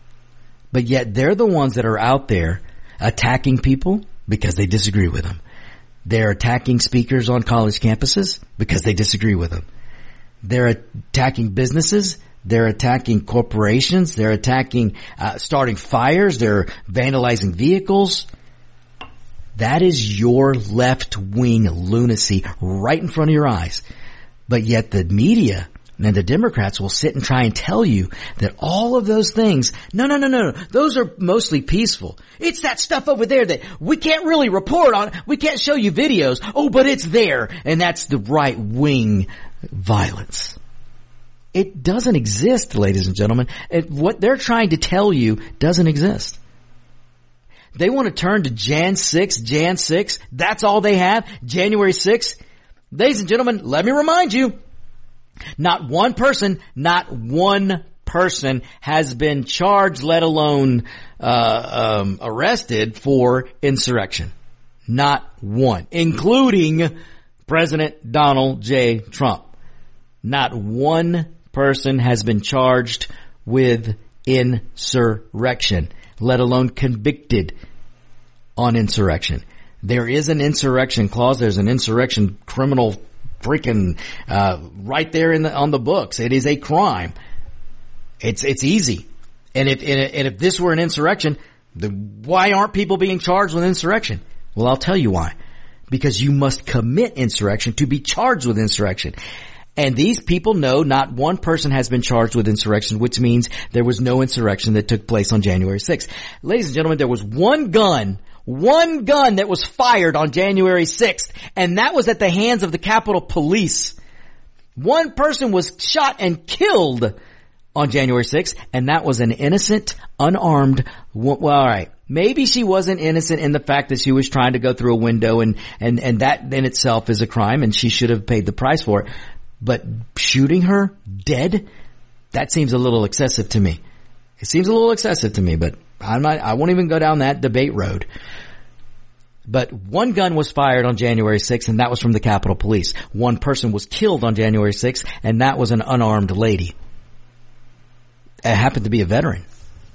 But yet they're the ones that are out there attacking people because they disagree with them. They're attacking speakers on college campuses because they disagree with them. They're attacking businesses. They're attacking corporations. They're attacking, uh, starting fires. They're vandalizing vehicles. That is your left-wing lunacy right in front of your eyes. But yet the media and the Democrats will sit and try and tell you that all of those things, no, no, no, no, no, those are mostly peaceful. It's that stuff over there that we can't really report on. We can't show you videos. Oh, but it's there. And that's the right-wing violence. It doesn't exist, ladies and gentlemen. It, what they're trying to tell you doesn't exist. They want to turn to January sixth, January sixth. That's all they have. January sixth. Ladies and gentlemen, let me remind you, not one person, not one person has been charged, let alone uh, um, arrested for insurrection. Not one, including President Donald J. Trump. Not one person has been charged with insurrection, let alone convicted on insurrection. There is an insurrection clause. There's an insurrection criminal freaking uh right there in the, on the books. It is a crime. It's it's easy. And if and if this were an insurrection, the, why aren't people being charged with insurrection? Well, I'll tell you why. Because you must commit insurrection to be charged with insurrection. And these people know not one person has been charged with insurrection, which means there was no insurrection that took place on January sixth. Ladies and gentlemen, there was one gun, one gun that was fired on January sixth, and that was at the hands of the Capitol Police. One person was shot and killed on January sixth, and that was an innocent, unarmed, well, all right. Maybe she wasn't innocent in the fact that she was trying to go through a window, and, and, and that in itself is a crime, and she should have paid the price for it. But shooting her dead, that seems a little excessive to me. It seems a little excessive to me, but I'm not, I won't even go down that debate road. But one gun was fired on January sixth, and that was from the Capitol Police. One person was killed on January sixth, and that was an unarmed lady. It happened to be a veteran.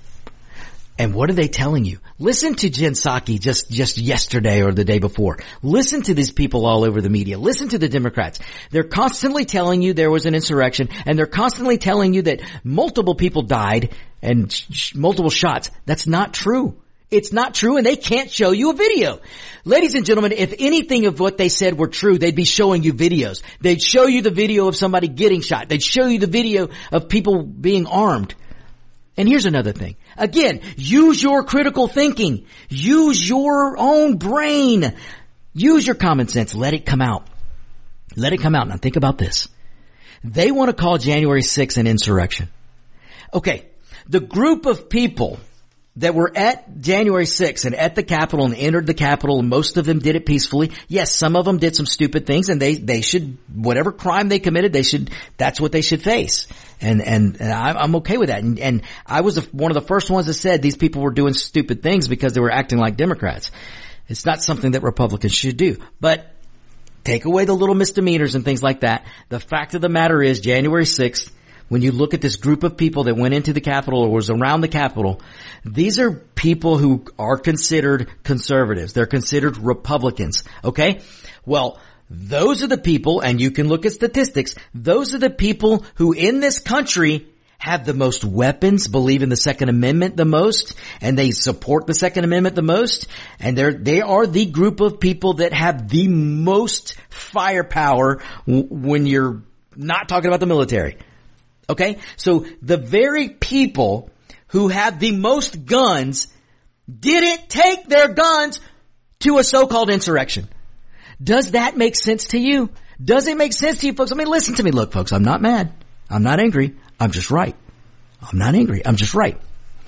And what are they telling you? Listen to Jen Psaki just, just yesterday or the day before. Listen to these people all over the media. Listen to the Democrats. They're constantly telling you there was an insurrection, and they're constantly telling you that multiple people died and sh- multiple shots. That's not true. It's not true, and they can't show you a video. Ladies and gentlemen, if anything of what they said were true, they'd be showing you videos. They'd show you the video of somebody getting shot. They'd show you the video of people being armed. And here's another thing. Again, use your critical thinking. Use your own brain. Use your common sense. Let it come out. Let it come out. Now think about this. They want to call January sixth an insurrection. Okay. The group of people that were at January sixth and at the Capitol and entered the Capitol, and most of them did it peacefully. Yes, some of them did some stupid things, and they, they should, whatever crime they committed, they should, that's what they should face. And, and, and I'm okay with that. And, and I was one of the first ones that said these people were doing stupid things because they were acting like Democrats. It's not something that Republicans should do. But take away the little misdemeanors and things like that. The fact of the matter is, January sixth, when you look at this group of people that went into the Capitol or was around the Capitol, these are people who are considered conservatives. They're considered Republicans. Okay? Well, those are the people, and you can look at statistics, those are the people who in this country have the most weapons, believe in the Second Amendment the most, and they support the Second Amendment the most, and they're, they are the group of people that have the most firepower w- when you're not talking about the military. Okay? So the very people who have the most guns didn't take their guns to a so-called insurrection. Does that make sense to you? Does it make sense to you, folks? I mean, listen to me. Look, folks, I'm not mad. I'm not angry. I'm just right. I'm not angry. I'm just right.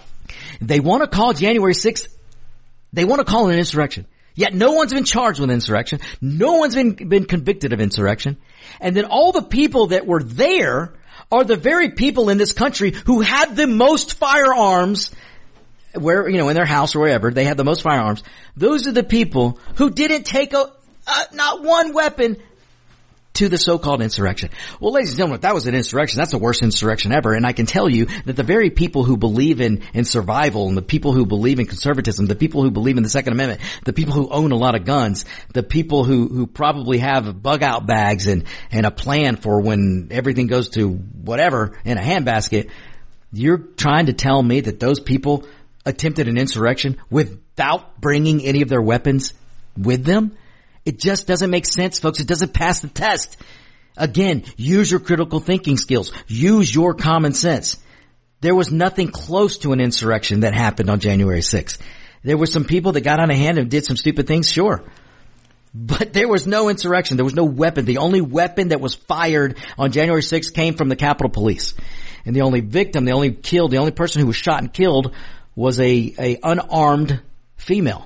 They want to call January sixth, they want to call it an insurrection. Yet no one's been charged with insurrection. No one's been, been convicted of insurrection. And then all the people that were there are the very people in this country who had the most firearms where, you know, in their house or wherever, they had the most firearms. Those are the people who didn't take a, uh, not one weapon to the so-called insurrection. Well, ladies and gentlemen, if that was an insurrection, that's the worst insurrection ever. And I can tell you that the very people who believe in, in survival, and the people who believe in conservatism, the people who believe in the Second Amendment, the people who own a lot of guns, the people who, who probably have bug out bags and, and a plan for when everything goes to whatever in a handbasket, you're trying to tell me that those people attempted an insurrection without bringing any of their weapons with them? It just doesn't make sense, folks. It doesn't pass the test. Again, use your critical thinking skills. Use your common sense. There was nothing close to an insurrection that happened on January sixth. There were some people that got on a hand and did some stupid things, sure. But there was no insurrection. There was no weapon. The only weapon that was fired on January sixth came from the Capitol Police. And the only victim, the only killed, the only person who was shot and killed was a, a unarmed female.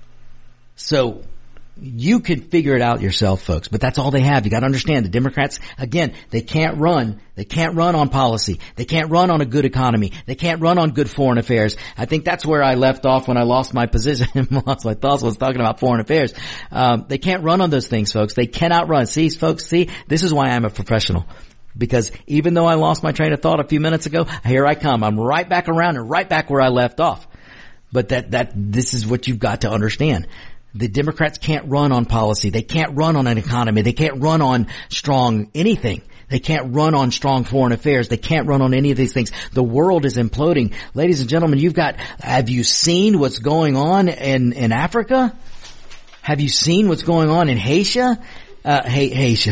So you can figure it out yourself, folks, but that's all they have. You got to understand the Democrats, again, they can't run. They can't run on policy. They can't run on a good economy. They can't run on good foreign affairs. I think that's where I left off when I lost my position. lost my thoughts was talking about foreign affairs. Um, they can't run on those things, folks. They cannot run. See, folks, see, this is why I'm a professional. Because even though I lost my train of thought a few minutes ago, here I come. I'm right back around and right back where I left off. But that, that, this is what you've got to understand. The Democrats can't run on policy. They can't run on an economy. They can't run on strong anything. They can't run on strong foreign affairs. They can't run on any of these things. The world is imploding. Ladies and gentlemen, you've got, have you seen what's going on in, in Africa? Have you seen what's going on in Haiti? Uh, ha- Haiti.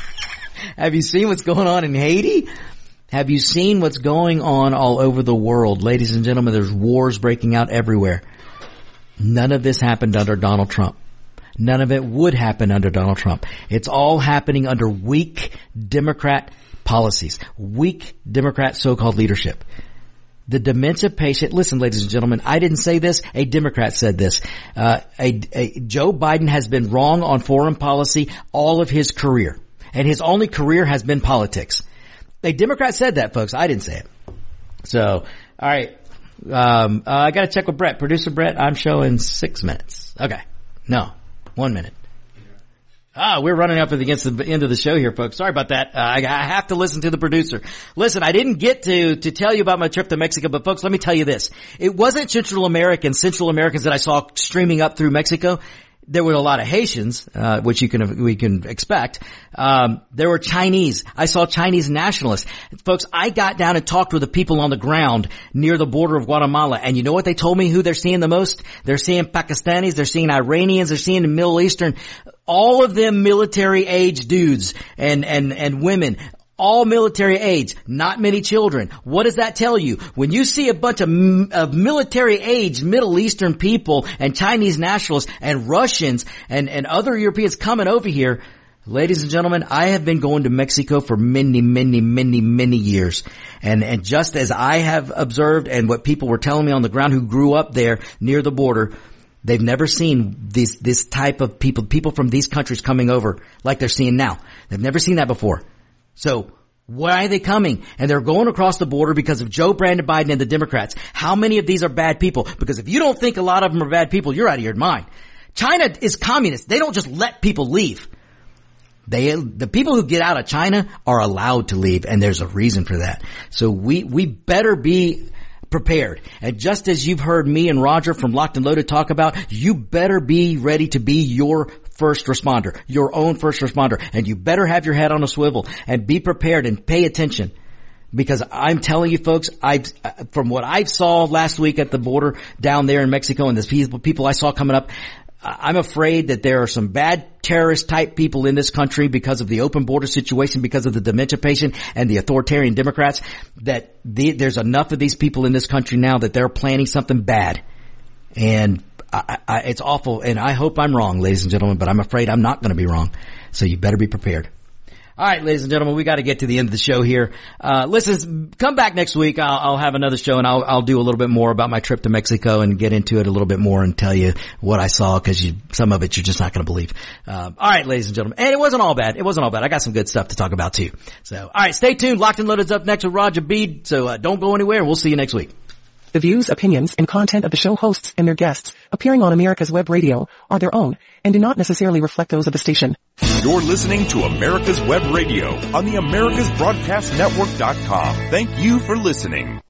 Have you seen what's going on in Haiti? Have you seen what's going on all over the world? Ladies and gentlemen, there's wars breaking out everywhere. None of this happened under Donald Trump. None of it would happen under Donald Trump. It's all happening under weak Democrat policies, weak Democrat so-called leadership. The dementia patient, listen, ladies and gentlemen, I didn't say this. A Democrat said this. Uh, a, a, Joe Biden has been wrong on foreign policy all of his career, and his only career has been politics. A Democrat said that, folks. I didn't say it. So, all right. Um, uh, I gotta check with Brett. Producer Brett, I'm showing six minutes. Okay. No. One minute. Ah, we're running up against the end of the show here, folks. Sorry about that. Uh, I, I have to listen to the producer. Listen, I didn't get to, to tell you about my trip to Mexico, but folks, let me tell you this. It wasn't Central Americans, Central Americans that I saw streaming up through Mexico. There were a lot of Haitians, uh, which you can, we can expect. Um, there were Chinese. I saw Chinese nationalists. Folks, I got down and talked with the people on the ground near the border of Guatemala. And you know what they told me who they're seeing the most? They're seeing Pakistanis, they're seeing Iranians, they're seeing the Middle Eastern, all of them military age dudes and, and, and women. All military age, not many children. What does that tell you? When you see a bunch of, of military age Middle Eastern people and Chinese nationalists and Russians and, and other Europeans coming over here, ladies and gentlemen, I have been going to Mexico for many, many, many, many years. And, and just as I have observed and what people were telling me on the ground who grew up there near the border, they've never seen this, this type of people, people from these countries coming over like they're seeing now. They've never seen that before. So why are they coming? And they're going across the border because of Joe Brandon Biden and the Democrats. How many of these are bad people? Because if you don't think a lot of them are bad people, you're out of your mind. China is communist. They don't just let people leave. They, the people who get out of China are allowed to leave, and there's a reason for that. So we, we better be prepared. And just as you've heard me and Roger from Locked and Loaded talk about, you better be ready to be your first responder, your own first responder. And you better have your head on a swivel and be prepared and pay attention. Because I'm telling you folks, I, from what I saw last week at the border down there in Mexico and the people, people I saw coming up, I'm afraid that there are some bad terrorist type people in this country because of the open border situation, because of the dementia patient and the authoritarian Democrats, that the, there's enough of these people in this country now that they're planning something bad. And I, I, it's awful. And I hope I'm wrong, ladies and gentlemen, but I'm afraid I'm not going to be wrong. So you better be prepared. All right, ladies and gentlemen, we got to get to the end of the show here. Uh, listen, come back next week. I'll, I'll have another show, and I'll, I'll do a little bit more about my trip to Mexico and get into it a little bit more and tell you what I saw, because you, some of it you're just not going to believe. Um, all right, ladies and gentlemen, and it wasn't all bad. It wasn't all bad. I got some good stuff to talk about too. So, all right, stay tuned. Locked and Loaded's up next with Roger Bede. So uh, don't go anywhere, and we'll see you next week. The views, opinions, and content of the show hosts and their guests appearing on America's Web Radio are their own and do not necessarily reflect those of the station. You're listening to America's Web Radio on the Americas Broadcast Network dot com. Thank you for listening.